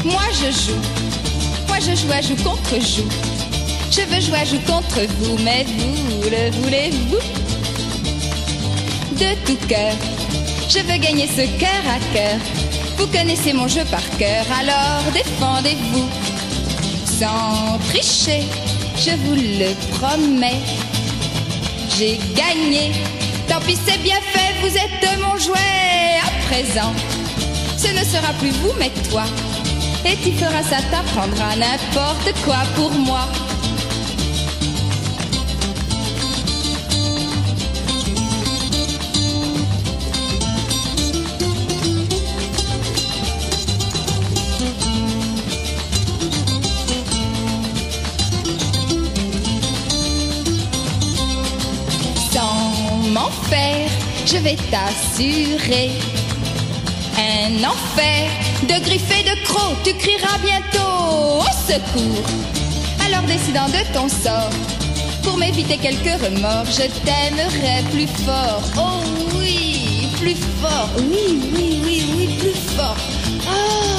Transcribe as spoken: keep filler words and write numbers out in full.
Moi je joue, moi je joue à joue contre joue. Je veux jouer à joue contre vous, mais vous le voulez-vous? De tout cœur, je veux gagner ce cœur à cœur. Vous connaissez mon jeu par cœur, alors défendez-vous. Sans tricher, je vous le promets. J'ai gagné, tant pis c'est bien fait, vous êtes mon jouet. À présent, ce ne sera plus vous mais toi. Et tu feras ça, t'apprendras n'importe quoi pour moi. Sans m'en faire, je vais t'assurer un enfer de griffes et de crocs. Tu crieras bientôt au secours. Alors décidant de ton sort, pour m'éviter quelques remords, je t'aimerai plus fort. Oh oui, plus fort. Oui, oui, oui, oui, plus fort. Oh